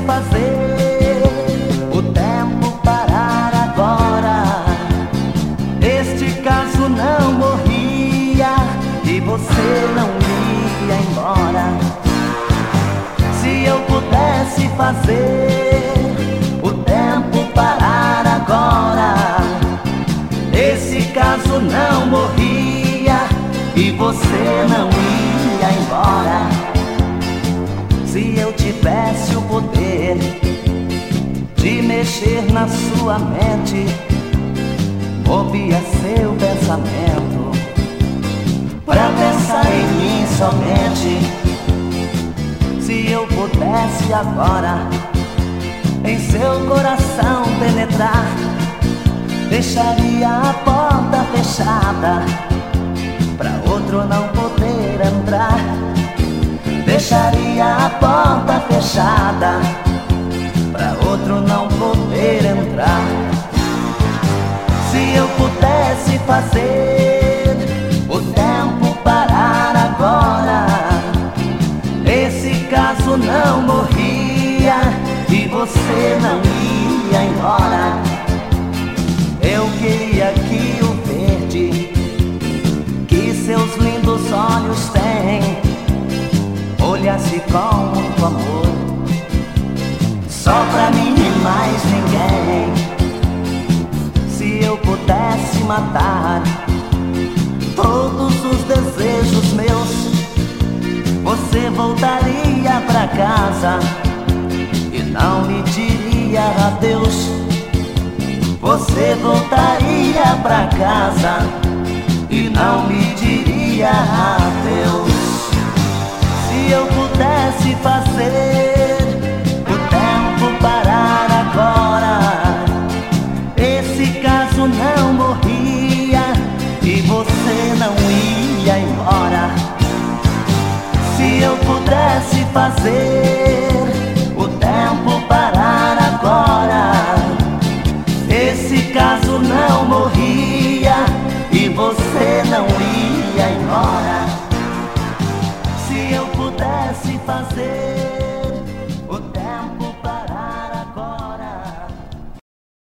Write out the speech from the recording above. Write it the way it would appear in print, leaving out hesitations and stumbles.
fazer o tempo parar agora, este caso não morria e você não ia embora. Se eu pudesse fazer o tempo parar agora, esse caso não morria e você não ia embora. Se eu tivesse o poder de mexer na sua mente, movia seu pensamento pra pensar em mim somente. Se eu pudesse agora em seu coração penetrar, deixaria a porta fechada pra outro não poder entrar. Deixaria a porta fechada pra outro não poder entrar. Se eu pudesse fazer o tempo parar agora, esse caso não morria e você não ia embora. Eu queria que o verde que seus lindos olhos têm olhasse com muito amor, só pra mim e mais ninguém. Se eu pudesse matar todos os desejos meus, você voltaria pra casa e não me diria adeus. Você voltaria pra casa e não me diria adeus. Se eu pudesse fazer o tempo parar agora, esse caso não morria e você não ia embora. Se eu pudesse fazer